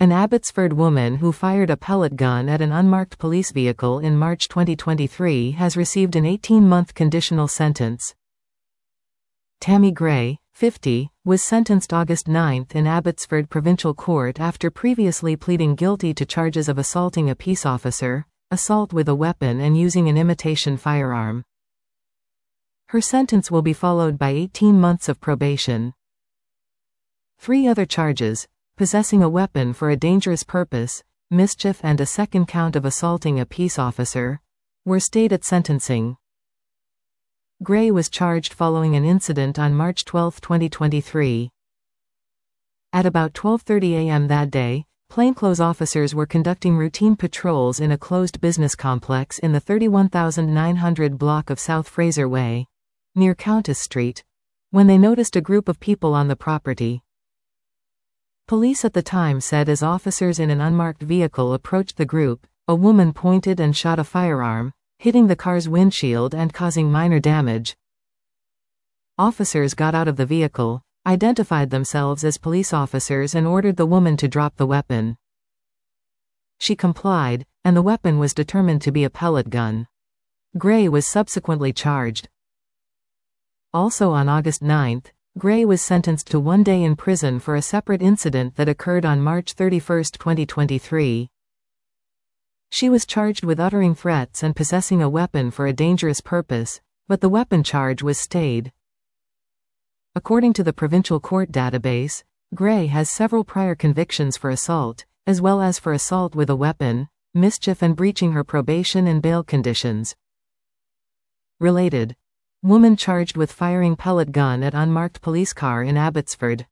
An Abbotsford woman who fired a pellet gun at an unmarked police vehicle in March 2023 has received an 18-month conditional sentence. Tammy Gray, 50, was sentenced August 9 in Abbotsford Provincial Court after previously pleading guilty to charges of assaulting a peace officer, assault with a weapon and using an imitation firearm. Her sentence will be followed by 18 months of probation. 3 other charges, possessing a weapon for a dangerous purpose, mischief and a second count of assaulting a peace officer, were stayed at sentencing. Gray was charged following an incident on March 12, 2023. At about 12:30 a.m. that day, plainclothes officers were conducting routine patrols in a closed business complex in the 31,900 block of South Fraser Way, near Countess Street, when they noticed a group of people on the property. Police at the time said as officers in an unmarked vehicle approached the group, a woman pointed and shot a firearm, hitting the car's windshield and causing minor damage. Officers got out of the vehicle, identified themselves as police officers and ordered the woman to drop the weapon. She complied, and the weapon was determined to be a pellet gun. Gray was subsequently charged. Also on August 9, Gray was sentenced to 1 day in prison for a separate incident that occurred on March 31, 2023. She was charged with uttering threats and possessing a weapon for a dangerous purpose, but the weapon charge was stayed. According to the provincial court database, Gray has several prior convictions for assault, as well as for assault with a weapon, mischief and breaching her probation and bail conditions. Related: woman charged with firing pellet gun at unmarked police car in Abbotsford.